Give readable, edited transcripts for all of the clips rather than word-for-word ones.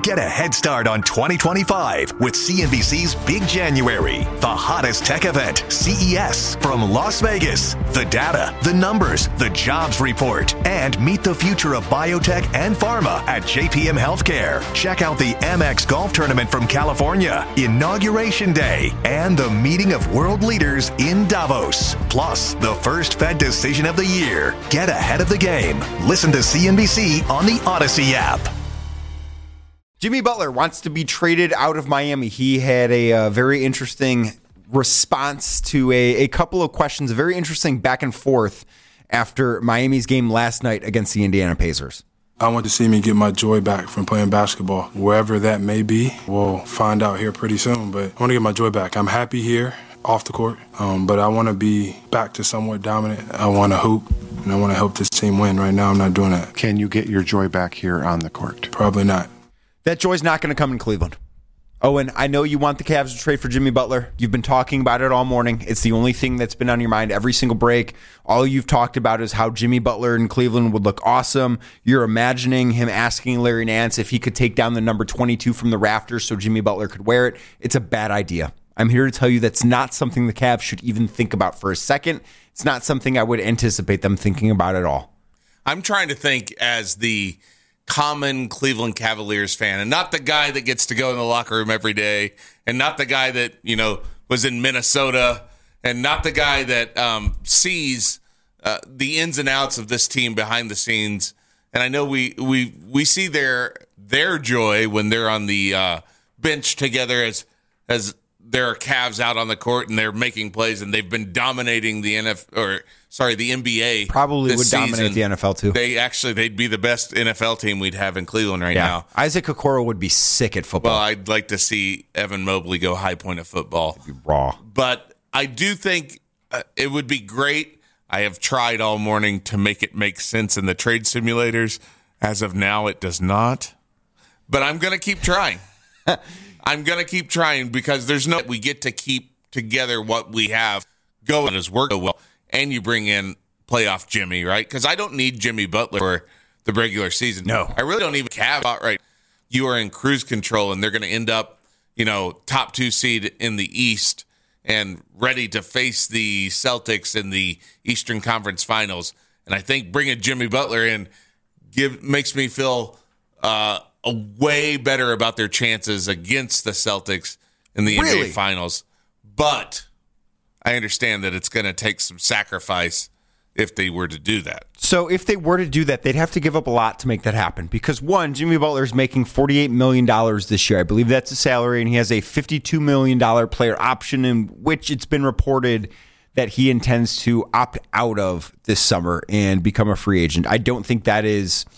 Get a head start on 2025 with CNBC's Big January, the hottest tech event, CES, from Las Vegas. The data, the numbers, the jobs report, and meet the future of biotech and pharma at JPM Healthcare. Check out the Amex Golf Tournament from California, Inauguration Day, and the meeting of world leaders in Davos. Plus, the first Fed decision of the year. Get ahead of the game. Listen to CNBC on the Odyssey app. Jimmy Butler wants to be traded out of Miami. He had a very interesting response to a couple of questions, a very interesting back and forth after Miami's game last night against the Indiana Pacers. I want to see me get my joy back from playing basketball. Wherever that may be, we'll find out here pretty soon, but I want to get my joy back. I'm happy here off the court, but I want to be back to somewhat dominant. I want to hoop, and I want to help this team win. Right now, I'm not doing that. Can you get your joy back here on the court? Probably not. That joy's not going to come in Cleveland. Owen, I know you want the Cavs to trade for Jimmy Butler. You've been talking about it all morning. It's the only thing that's been on your mind every single break. All you've talked about is how Jimmy Butler in Cleveland would look awesome. You're imagining him asking Larry Nance if he could take down the number 22 from the rafters so Jimmy Butler could wear it. It's a bad idea. I'm here to tell you that's not something the Cavs should even think about for a second. It's not something I would anticipate them thinking about at all. I'm trying to think as the common Cleveland Cavaliers fan, and not the guy that gets to go in the locker room every day, and not the guy that, was in Minnesota, and not the guy that sees the ins and outs of this team behind the scenes. And I know we see their joy when they're on the bench together as there are Cavs out on the court and they're making plays, and they've been dominating the NBA. Probably would season. Dominate the NFL too. They'd be the best NFL team we'd have in Cleveland right now. Isaac Okoro would be sick at football. Well, I'd like to see Evan Mobley go high point at football. It'd be raw. But I do think it would be great. I have tried all morning to make it make sense in the trade simulators. As of now, it does not. But I'm going to keep trying. I'm going to keep trying because we get to keep together what we have going as work well. And you bring in playoff Jimmy, right? Because I don't need Jimmy Butler for the regular season. No. I really don't even have right. You are in cruise control, and they're going to end up, top 2 seed in the East and ready to face the Celtics in the Eastern Conference Finals. And I think bringing Jimmy Butler in makes me feel way better about their chances against the Celtics in the NBA Finals. But I understand that it's going to take some sacrifice if they were to do that. So if they were to do that, they'd have to give up a lot to make that happen. Because one, Jimmy Butler is making $48 million this year. I believe that's a salary, and he has a $52 million player option in which it's been reported that he intends to opt out of this summer and become a free agent. I don't think that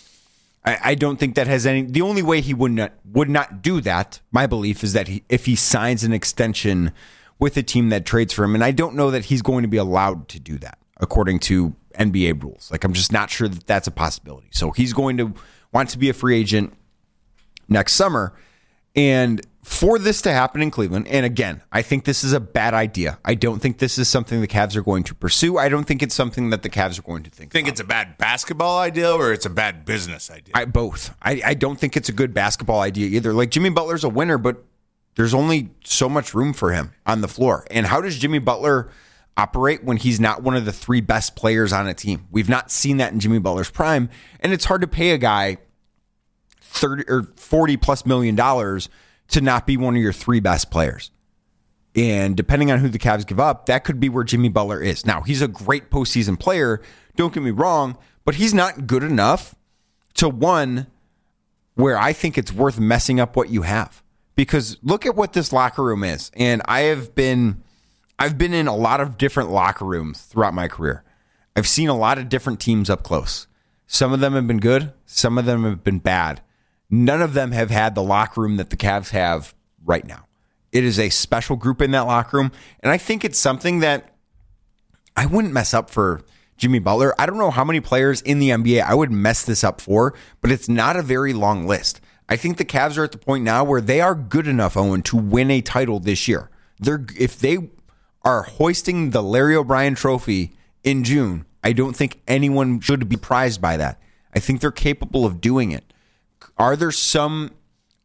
has any. The only way he would not do that, my belief, is that if he signs an extension with a team that trades for him, and I don't know that he's going to be allowed to do that according to NBA rules. I'm just not sure that that's a possibility. So he's going to want to be a free agent next summer, and for this to happen in Cleveland, and again, I think this is a bad idea. I don't think this is something the Cavs are going to pursue. I don't think it's something that the Cavs are going to think about. It's a bad basketball idea or it's a bad business idea? Both. I don't think it's a good basketball idea either. Jimmy Butler's a winner, but there's only so much room for him on the floor. And how does Jimmy Butler operate when he's not one of the 3 best players on a team? We've not seen that in Jimmy Butler's prime, and it's hard to pay a guy $30 or $40+ million to not be one of your 3 best players. And depending on who the Cavs give up, that could be where Jimmy Butler is. Now, he's a great postseason player, don't get me wrong, but he's not good enough to one where I think it's worth messing up what you have. Because look at what this locker room is. And I've been in a lot of different locker rooms throughout my career. I've seen a lot of different teams up close. Some of them have been good. Some of them have been bad. None of them have had the locker room that the Cavs have right now. It is a special group in that locker room. And I think it's something that I wouldn't mess up for Jimmy Butler. I don't know how many players in the NBA I would mess this up for, but it's not a very long list. I think the Cavs are at the point now where they are good enough, Owen, to win a title this year. If they are hoisting the Larry O'Brien trophy in June, I don't think anyone should be surprised by that. I think they're capable of doing it. Are there some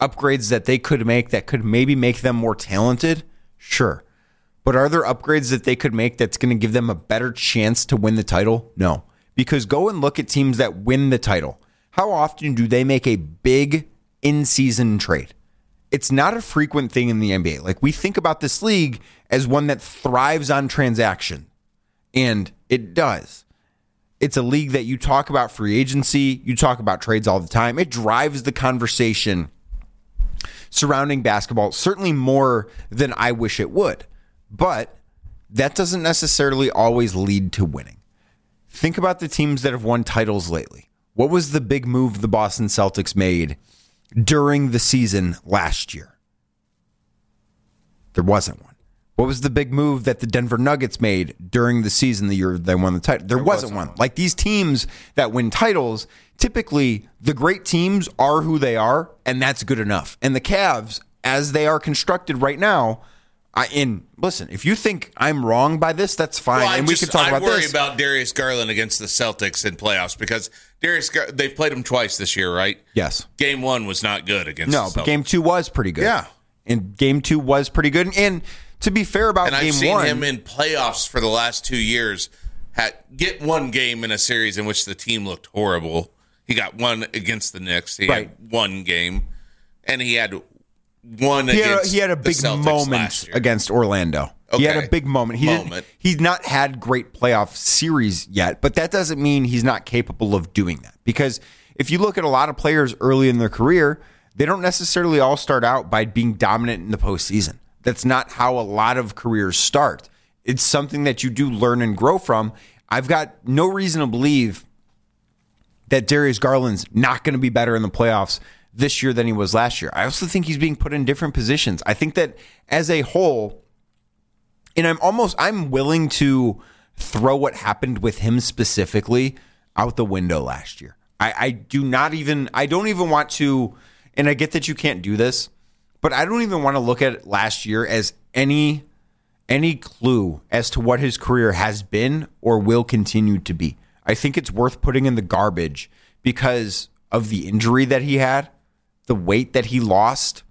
upgrades that they could make that could maybe make them more talented? Sure. But are there upgrades that they could make that's going to give them a better chance to win the title? No. Because go and look at teams that win the title. How often do they make a big in-season trade? It's not a frequent thing in the NBA. Like, we think about this league as one that thrives on transaction, and it does. It's a league that you talk about free agency, you talk about trades all the time. It drives the conversation surrounding basketball, certainly more than I wish it would. But that doesn't necessarily always lead to winning. Think about the teams that have won titles lately. What was the big move the Boston Celtics made during the season last year? There wasn't one. What was the big move that the Denver Nuggets made during the season the year they won the title? There wasn't one. Like, these teams that win titles, typically the great teams are who they are, and that's good enough. And the Cavs, as they are constructed right now, listen, if you think I'm wrong by this, that's fine, and we can talk about this. I worry about Darius Garland against the Celtics in playoffs because they've played him twice this year, right? Yes. Game 1 was not good against the Celtics. No, but Game 2 was pretty good. Yeah. And Game 2 was pretty good. And to be fair about Game 1... And I've seen him in playoffs for the last 2 years get one game in a series in which the team looked horrible. He got one against the Knicks. He had one game. And he had one against he had a big moment against Orlando. Okay. He had a big moment. He's not had great playoff series yet, but that doesn't mean he's not capable of doing that. Because if you look at a lot of players early in their career, they don't necessarily all start out by being dominant in the postseason. That's not how a lot of careers start. It's something that you do learn and grow from. I've got no reason to believe that Darius Garland's not going to be better in the playoffs this year than he was last year. I also think he's being put in different positions. I think that as a whole, and I'm willing to throw what happened with him specifically out the window last year. I don't even want to, and I get that you can't do this, but I don't even want to look at last year as any clue as to what his career has been or will continue to be. I think it's worth putting in the garbage because of the injury that he had, the weight that he lost.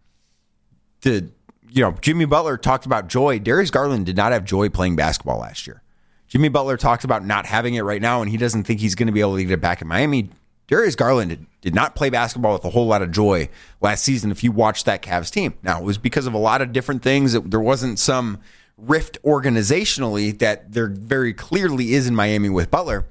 Jimmy Butler talked about joy. Darius Garland did not have joy playing basketball last year. Jimmy Butler talks about not having it right now, and he doesn't think he's going to be able to get it back in Miami. Darius Garland did not play basketball with a whole lot of joy last season if you watched that Cavs team. Now, it was because of a lot of different things. There wasn't some rift organizationally that there very clearly is in Miami with Butler.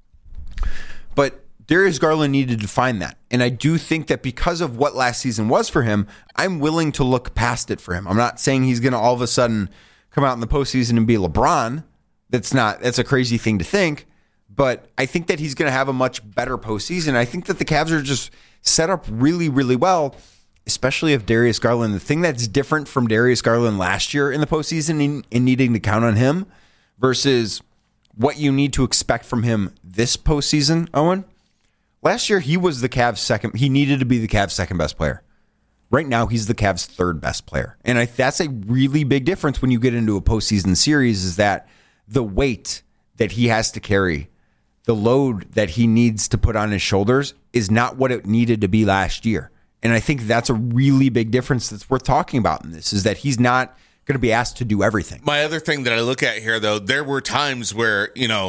But Darius Garland needed to find that. And I do think that because of what last season was for him, I'm willing to look past it for him. I'm not saying he's going to all of a sudden come out in the postseason and be LeBron. That's a crazy thing to think. But I think that he's going to have a much better postseason. I think that the Cavs are just set up really, really well, especially if Darius Garland. The thing that's different from Darius Garland last year in the postseason and needing to count on him versus what you need to expect from him this postseason, Owen. Last year, he was the Cavs' second. He needed to be the Cavs' second best player. Right now, he's the Cavs' third best player. And that's a really big difference when you get into a postseason series is that the weight that he has to carry, the load that he needs to put on his shoulders is not what it needed to be last year. And I think that's a really big difference that's worth talking about in this, is that he's not going to be asked to do everything. My other thing that I look at here, though, there were times where,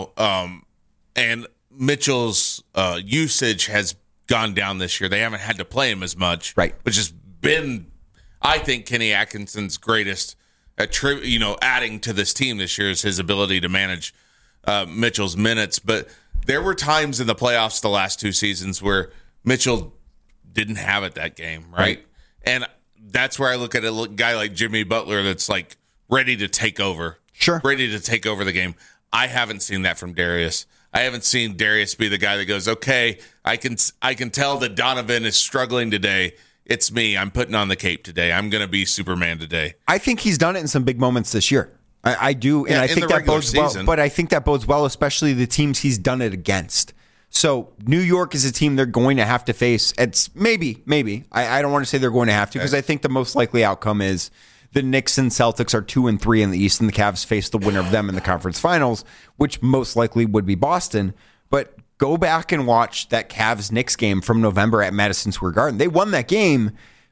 and Mitchell's usage has gone down this year. They haven't had to play him as much, right? Which has been, I think, Kenny Atkinson's greatest, adding to this team this year is his ability to manage Mitchell's minutes. But there were times in the playoffs the last two seasons where Mitchell didn't have it that game, right? And that's where I look at a guy like Jimmy Butler that's like ready to take over. Sure. Ready to take over the game. I haven't seen that from Darius. I haven't seen Darius be the guy that goes, okay, I can tell that Donovan is struggling today. It's me. I'm putting on the cape today. I'm going to be Superman today. I think he's done it in some big moments this year. I do, and I think that bodes well. But I think that bodes well, especially the teams he's done it against. So New York is a team they're going to have to face. It's maybe. I don't want to say they're going to have to because I think the most likely outcome is the Knicks and Celtics are 2-3 in the East, and the Cavs face the winner of them in the conference finals, which most likely would be Boston. But go back and watch that Cavs-Knicks game from November at Madison Square Garden. They won that game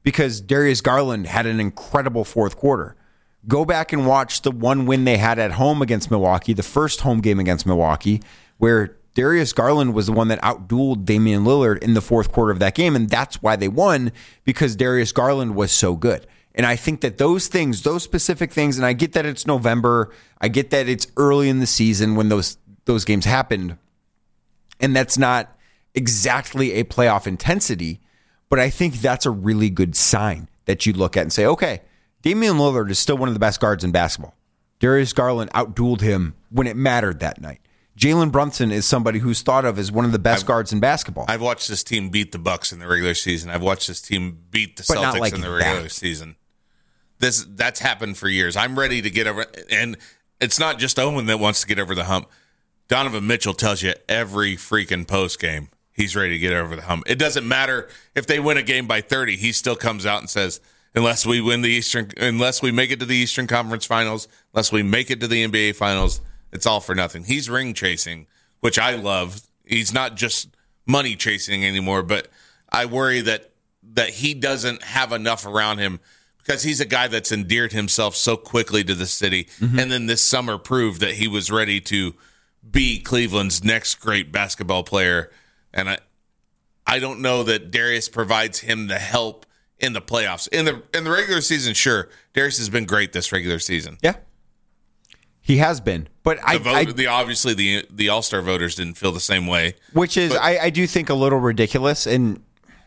because Darius Garland had an incredible fourth quarter. Go back and watch the one win they had at home against Milwaukee, the first home game against Milwaukee, where Darius Garland was the one that outdueled Damian Lillard in the fourth quarter of that game, and that's why they won, because Darius Garland was so good. And I think that those things, those specific things, and I get that it's November, I get that it's early in the season when those games happened, and that's not exactly a playoff intensity, but I think that's a really good sign that you look at and say, okay, Damian Lillard is still one of the best guards in basketball. Darius Garland outdueled him when it mattered that night. Jalen Brunson is somebody who's thought of as one of the best guards in basketball. I've watched this team beat the Bucks in the regular season. I've watched this team beat the Celtics in the regular season. That's happened for years. I'm ready to get over, and it's not just Owen that wants to get over the hump. Donovan Mitchell tells you every freaking post game he's ready to get over the hump. It doesn't matter if they win a game by 30. He still comes out and says, unless we make it to the Eastern Conference Finals, unless we make it to the NBA Finals, it's all for nothing. He's ring chasing, which I love. He's not just money chasing anymore, but I worry that he doesn't have enough around him, because he's a guy that's endeared himself so quickly to the city. Mm-hmm. And then this summer proved that he was ready to be Cleveland's next great basketball player. And I don't know that Darius provides him the help in the playoffs. In the regular season, sure, Darius has been great this regular season. Yeah, he has been. But obviously the All-Star voters didn't feel the same way. Which is, I do think, a little ridiculous. And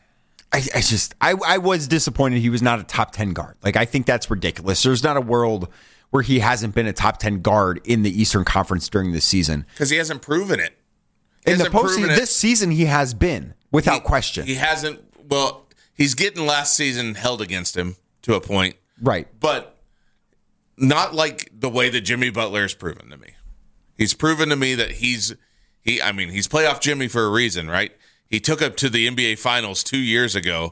I was disappointed he was not a top 10 guard. Like, I think that's ridiculous. There's not a world where he hasn't been a top 10 guard in the Eastern Conference during this season. Because he hasn't proven it. In the postseason, this season, he has been, without question. He hasn't, well, he's getting last season held against him to a point. Right. But not like the way that Jimmy Butler has proven to me. He's proven to me that he's playoff Jimmy for a reason, right? He took up to the NBA Finals 2 years ago.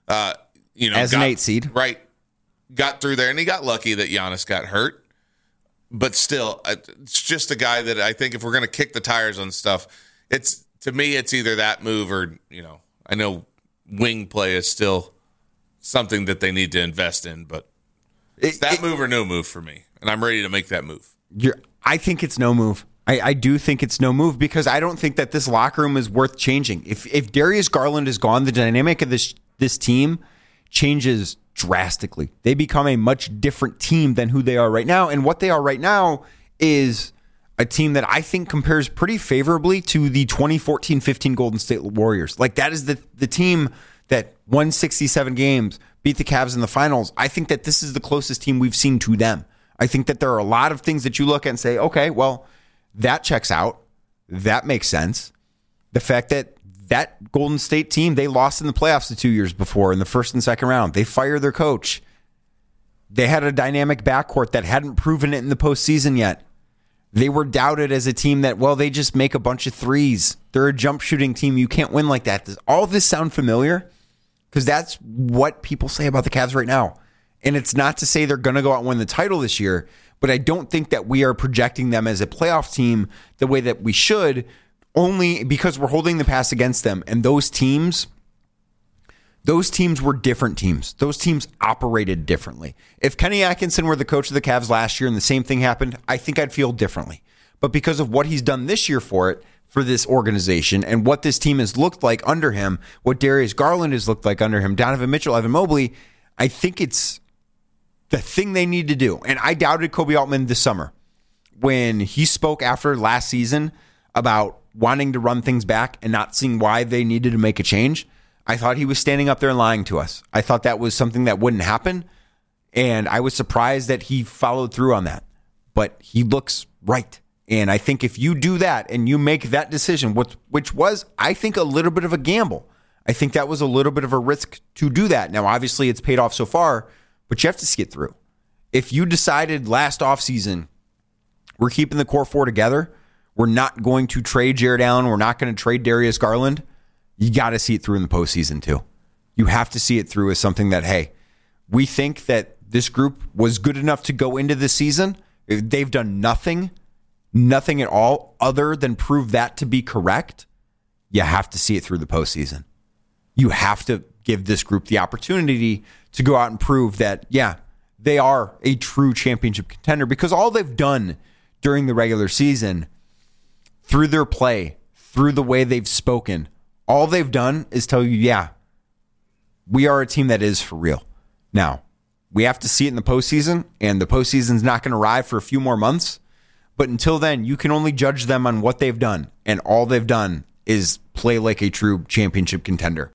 As an 8 seed. Right. Got through there, and he got lucky that Giannis got hurt. But still, it's just a guy that I think if we're going to kick the tires on stuff, to me, it's either that move or, I know wing play is still something that they need to invest in, but it's that move or no move for me, and I'm ready to make that move. I think it's no move. I do think it's no move, because I don't think that this locker room is worth changing. If Darius Garland is gone, the dynamic of this team changes drastically. They become a much different team than who they are right now, and what they are right now is a team that I think compares pretty favorably to the 2014-15 Golden State Warriors. Like, that is the team that won 67 games, beat the Cavs in the finals. I think that this is the closest team we've seen to them. I think that there are a lot of things that you look at and say, okay, well, that checks out. That makes sense. The fact that Golden State team, they lost in the playoffs the 2 years before in the first and second round. They fired their coach. They had a dynamic backcourt that hadn't proven it in the postseason yet. They were doubted as a team that, well, they just make a bunch of threes. They're a jump shooting team. You can't win like that. Does all of this sound familiar? Because that's what people say about the Cavs right now. And it's not to say they're going to go out and win the title this year, but I don't think that we are projecting them as a playoff team the way that we should, only because we're holding the pass against them. And those teams were different teams. Those teams operated differently. If Kenny Atkinson were the coach of the Cavs last year and the same thing happened, I think I'd feel differently. But because of what he's done this year for this organization, and what this team has looked like under him, what Darius Garland has looked like under him, Donovan Mitchell, Evan Mobley, I think it's the thing they need to do. And I doubted Kobe Altman this summer when he spoke after last season about wanting to run things back and not seeing why they needed to make a change. I thought he was standing up there and lying to us. I thought that was something that wouldn't happen, and I was surprised that he followed through on that. But he looks right. And I think if you do that and you make that decision, which was, I think, a little bit of a gamble. I think that was a little bit of a risk to do that. Now, obviously, it's paid off so far, but you have to see it through. If you decided last offseason, we're keeping the core four together, we're not going to trade Jared Allen, we're not going to trade Darius Garland, you got to see it through in the postseason too. You have to see it through as something that, hey, we think that this group was good enough to go into this season. They've done nothing at all other than prove that to be correct. You have to see it through the postseason. You have to give this group the opportunity to go out and prove that, yeah, they are a true championship contender, because all they've done during the regular season, through their play, through the way they've spoken, all they've done is tell you, yeah, we are a team that is for real. Now, we have to see it in the postseason, and the postseason's not going to arrive for a few more months. But until then, you can only judge them on what they've done. And all they've done is play like a true championship contender.